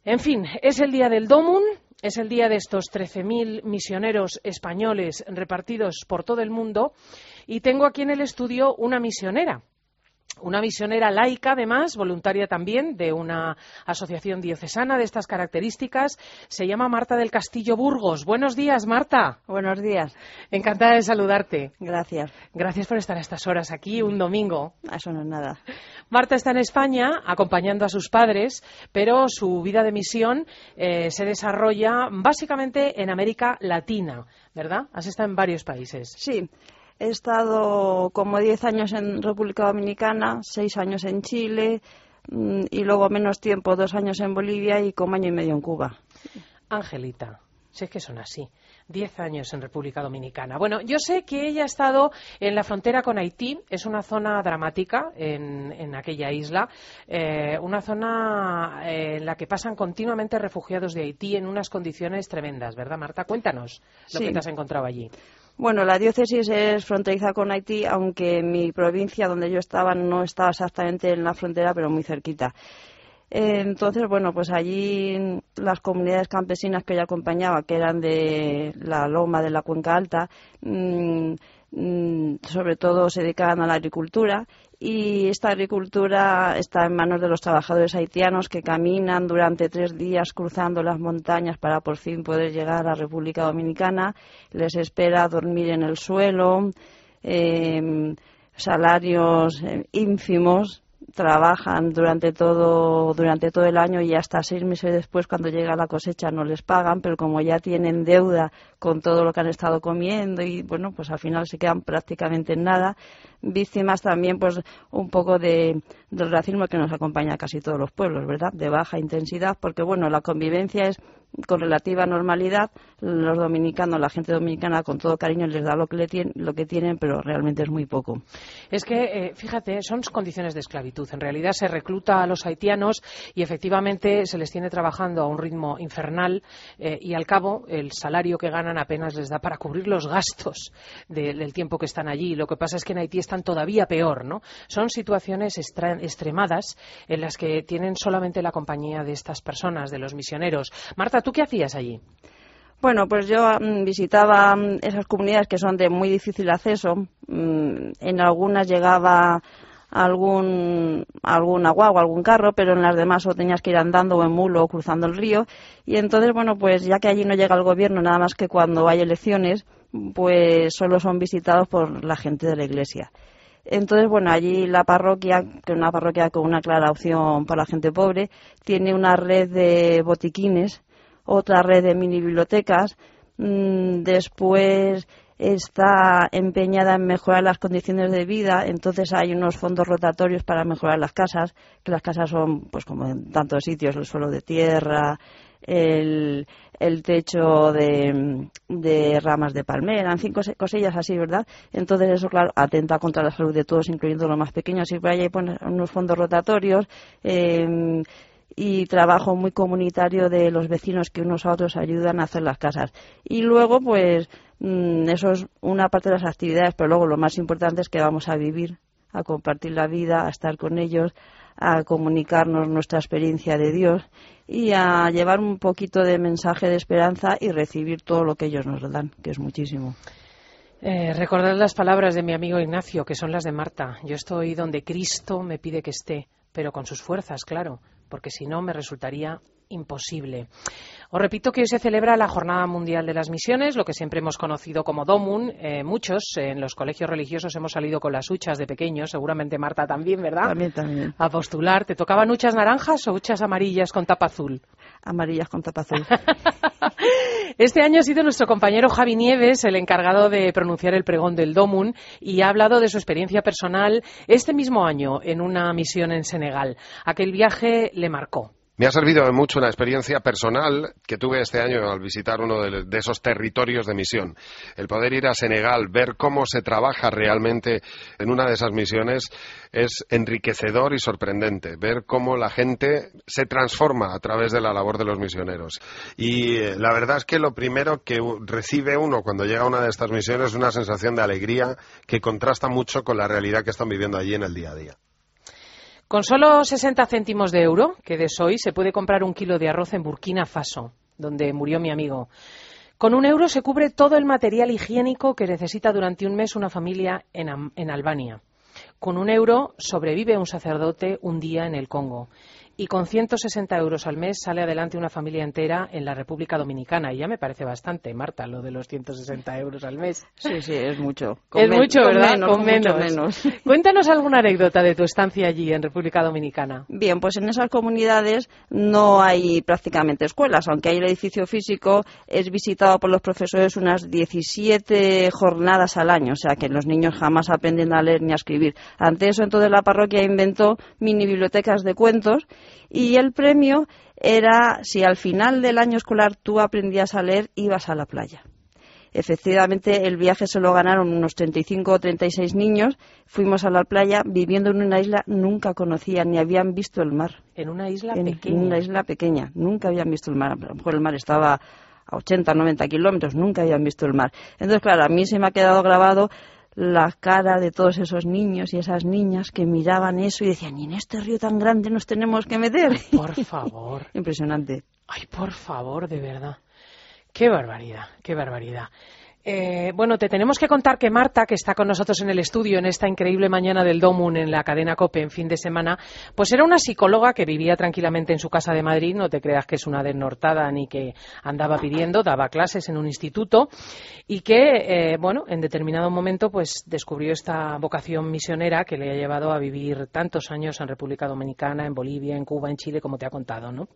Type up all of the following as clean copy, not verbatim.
En fin, es el día del Domun, es el día de estos 13.000 misioneros españoles repartidos por todo el mundo, y tengo aquí en el estudio una misionera laica, además, voluntaria también, de una asociación diocesana de estas características. Se llama Marta del Castillo Burgos. Buenos días, Marta. Buenos días. Encantada de saludarte. Gracias. Gracias por estar a estas horas aquí, un domingo. Eso no es nada. Marta está en España acompañando a sus padres, pero su vida de misión se desarrolla básicamente en América Latina, ¿verdad? Has estado en varios países. Sí. He estado como 10 años en República Dominicana, 6 años en Chile y luego menos tiempo, 2 años en Bolivia y como año y medio en Cuba. Angelita, sé que son así. 10 años en República Dominicana. Bueno, yo sé que ella ha estado en la frontera con Haití. Es una zona dramática en aquella isla. Una zona en la que pasan continuamente refugiados de Haití en unas condiciones tremendas, ¿verdad, Marta? Cuéntanos lo que te has encontrado allí. Bueno, la diócesis es fronteriza con Haití, aunque mi provincia donde yo estaba no estaba exactamente en la frontera, pero muy cerquita. Entonces, bueno, pues allí las comunidades campesinas que yo acompañaba, que eran de la Loma de la Cuenca Alta, sobre todo se dedicaban a la agricultura, y esta agricultura está en manos de los trabajadores haitianos que caminan durante 3 días cruzando las montañas para por fin poder llegar a República Dominicana. Les espera dormir en el suelo, salarios ínfimos. Trabajan durante todo el año y hasta 6 meses después, cuando llega la cosecha, no les pagan, pero como ya tienen deuda con todo lo que han estado comiendo y bueno, pues al final se quedan prácticamente en nada. Víctimas también pues un poco del racismo que nos acompaña a casi todos los pueblos, ¿verdad? De baja intensidad, porque bueno, la convivencia es con relativa normalidad. Los dominicanos, la gente dominicana con todo cariño les da lo que tienen, pero realmente es muy poco. Es que, fíjate, son condiciones de esclavitud. En realidad se recluta a los haitianos y efectivamente se les tiene trabajando a un ritmo infernal y al cabo el salario que ganan apenas les da para cubrir los gastos del tiempo que están allí. Lo que pasa es que en Haití están todavía peor, ¿no? Son situaciones extremadas en las que tienen solamente la compañía de estas personas, de los misioneros. Marta, ¿tú qué hacías allí? Bueno, pues yo visitaba esas comunidades que son de muy difícil acceso. En algunas llegaba alguna guagua, algún carro, pero en las demás o tenías que ir andando o en mulo o cruzando el río. Y entonces, bueno, pues ya que allí no llega el gobierno, nada más que cuando hay elecciones, pues solo son visitados por la gente de la iglesia. Entonces, bueno, allí la parroquia, que es una parroquia con una clara opción para la gente pobre, tiene una red de botiquines, otra red de mini bibliotecas. Después está empeñada en mejorar las condiciones de vida, entonces hay unos fondos rotatorios para mejorar las casas, que las casas son, pues como en tantos sitios, el suelo de tierra, el techo de ramas de palmera, en fin, cosillas así, ¿verdad? Entonces eso, claro, atenta contra la salud de todos, incluyendo los más pequeños, y por ahí hay unos fondos rotatorios, y trabajo muy comunitario de los vecinos que unos a otros ayudan a hacer las casas. Y luego, pues, eso es una parte de las actividades, pero luego lo más importante es que vamos a vivir, a compartir la vida, a estar con ellos, a comunicarnos nuestra experiencia de Dios y a llevar un poquito de mensaje de esperanza y recibir todo lo que ellos nos dan, que es muchísimo. Recordad las palabras de mi amigo Ignacio, que son las de Marta. Yo estoy donde Cristo me pide que esté, pero con sus fuerzas, claro, porque si no me resultaría imposible. Os repito que hoy se celebra la Jornada Mundial de las Misiones, lo que siempre hemos conocido como Domun. Muchos en los colegios religiosos hemos salido con las huchas de pequeños, seguramente Marta también, ¿verdad? También. A postular. ¿Te tocaban huchas naranjas o huchas amarillas con tapa azul? Amarillas con tapa azul. Este año ha sido nuestro compañero Javi Nieves el encargado de pronunciar el pregón del Domun y ha hablado de su experiencia personal este mismo año en una misión en Senegal. Aquel viaje le marcó. Me ha servido mucho una experiencia personal que tuve este año al visitar uno de esos territorios de misión. El poder ir a Senegal, ver cómo se trabaja realmente en una de esas misiones es enriquecedor y sorprendente. Ver cómo la gente se transforma a través de la labor de los misioneros. Y la verdad es que lo primero que recibe uno cuando llega a una de estas misiones es una sensación de alegría que contrasta mucho con la realidad que están viviendo allí en el día a día. Con solo 60 céntimos de euro, que de hoy, se puede comprar 1 kilo de arroz en Burkina Faso, donde murió mi amigo. Con 1 euro se cubre todo el material higiénico que necesita durante un mes una familia en Albania. Con 1 euro sobrevive un sacerdote un día en el Congo. Y con 160 euros al mes sale adelante una familia entera en la República Dominicana. Y ya me parece bastante, Marta, lo de los 160 euros al mes. Sí, es mucho. Es mucho, ¿verdad? Con menos. Cuéntanos alguna anécdota de tu estancia allí en República Dominicana. Bien, pues en esas comunidades no hay prácticamente escuelas, aunque hay el edificio físico, es visitado por los profesores unas 17 jornadas al año, o sea que los niños jamás aprenden a leer ni a escribir. Ante eso, entonces la parroquia inventó mini bibliotecas de cuentos. Y el premio era, si al final del año escolar tú aprendías a leer, ibas a la playa. Efectivamente, el viaje se lo ganaron unos 35 o 36 niños. Fuimos a la playa, viviendo en una isla, nunca conocían ni habían visto el mar. ¿En una isla pequeña? En una isla pequeña, nunca habían visto el mar. A lo mejor el mar estaba a 80, 90 kilómetros, nunca habían visto el mar. Entonces, claro, a mí se me ha quedado grabado la cara de todos esos niños y esas niñas que miraban eso y decían, ¿y en este río tan grande nos tenemos que meter? Ay, por favor. Impresionante. Ay, por favor, de verdad. Qué barbaridad, qué barbaridad. Bueno, te tenemos que contar que Marta, que está con nosotros en el estudio en esta increíble mañana del Domun en la cadena COPE en fin de semana, pues era una psicóloga que vivía tranquilamente en su casa de Madrid, no te creas que es una desnortada ni que andaba pidiendo, daba clases en un instituto y que, bueno, en determinado momento pues descubrió esta vocación misionera que le ha llevado a vivir tantos años en República Dominicana, en Bolivia, en Cuba, en Chile, como te ha contado, ¿no?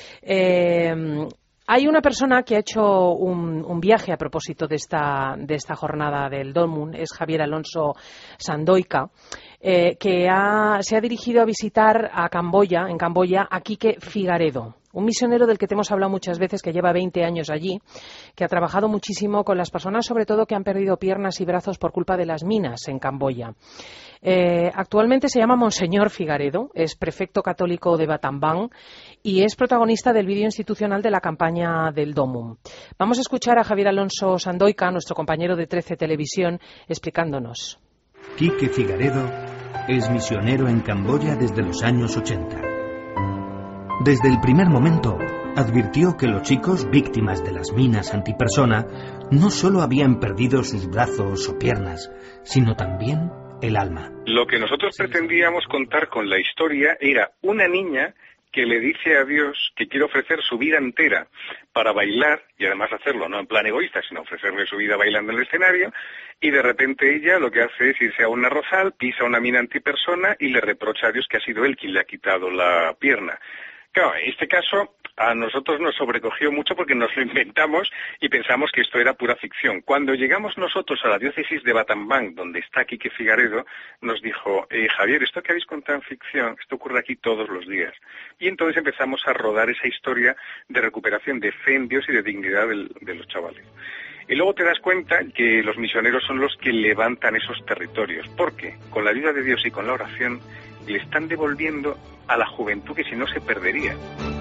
Hay una persona que ha hecho un viaje a propósito de esta jornada del Domun, es Javier Alonso Sandoika, que se ha dirigido a visitar en Camboya, a Quique Figaredo, un misionero del que te hemos hablado muchas veces, que lleva 20 años allí, que ha trabajado muchísimo con las personas, sobre todo que han perdido piernas y brazos por culpa de las minas en Camboya. Actualmente se llama Monseñor Figaredo, es prefecto católico de Battambang y es protagonista del vídeo institucional de la campaña del Domum. Vamos a escuchar a Javier Alonso Sandoika, nuestro compañero de 13 Televisión, explicándonos. Quique Figaredo es misionero en Camboya desde los años 80. Desde el primer momento advirtió que los chicos víctimas de las minas antipersona no solo habían perdido sus brazos o piernas, sino también el alma. Lo que nosotros pretendíamos contar con la historia era una niña que le dice a Dios que quiere ofrecer su vida entera para bailar, y además hacerlo no en plan egoísta, sino ofrecerle su vida bailando en el escenario, y de repente ella lo que hace es irse a un arrozal, pisa una mina antipersona y le reprocha a Dios que ha sido él quien le ha quitado la pierna. Claro, en este caso a nosotros nos sobrecogió mucho porque nos lo inventamos y pensamos que esto era pura ficción. Cuando llegamos nosotros a la diócesis de Battambang, donde está Quique Figaredo, nos dijo, Javier, esto que habéis contado en ficción, esto ocurre aquí todos los días. Y entonces empezamos a rodar esa historia de recuperación de fe en Dios y de dignidad de los chavales. Y luego te das cuenta que los misioneros son los que levantan esos territorios, porque con la ayuda de Dios y con la oración le están devolviendo a la juventud que si no se perdería.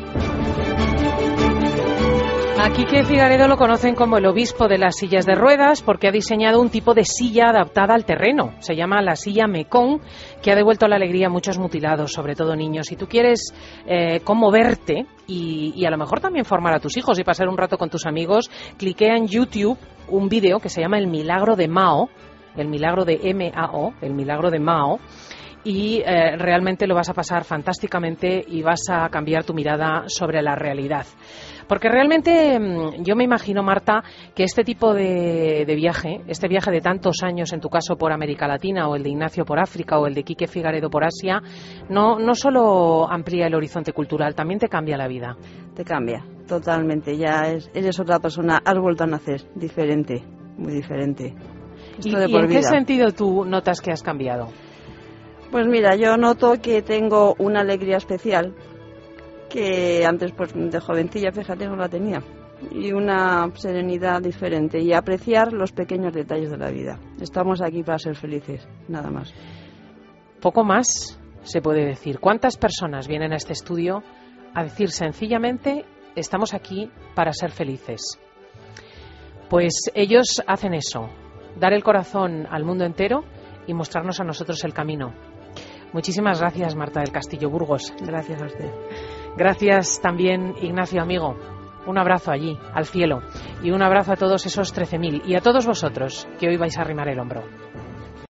A Quique Figaredo lo conocen como el obispo de las sillas de ruedas porque ha diseñado un tipo de silla adaptada al terreno. Se llama la silla Mekong, que ha devuelto la alegría a muchos mutilados, sobre todo niños. Si tú quieres conmoverte y a lo mejor también formar a tus hijos y pasar un rato con tus amigos, cliquea en YouTube un vídeo que se llama El Milagro de Mao, el milagro de M-A-O, el milagro de Mao, y realmente lo vas a pasar fantásticamente y vas a cambiar tu mirada sobre la realidad. Porque realmente yo me imagino, Marta, que este tipo de viaje, este viaje de tantos años, en tu caso por América Latina, o el de Ignacio por África, o el de Quique Figaredo por Asia, no solo amplía el horizonte cultural, también te cambia la vida. Te cambia, totalmente. Ya eres otra persona, has vuelto a nacer, diferente, muy diferente. ¿Y en qué sentido tú notas que has cambiado? Pues mira, yo noto que tengo una alegría especial que antes, pues de jovencilla, fíjate, no la tenía, y una serenidad diferente y apreciar los pequeños detalles de la vida. Estamos aquí para ser felices, nada más. Poco más se puede decir. ¿Cuántas personas vienen a este estudio a decir sencillamente estamos aquí para ser felices? Pues ellos hacen eso, dar el corazón al mundo entero y mostrarnos a nosotros el camino. Muchísimas gracias, Marta del Castillo Burgos. Gracias a usted. Gracias también, Ignacio amigo. Un abrazo allí, al cielo. Y un abrazo a todos esos 13.000 y a todos vosotros que hoy vais a arrimar el hombro.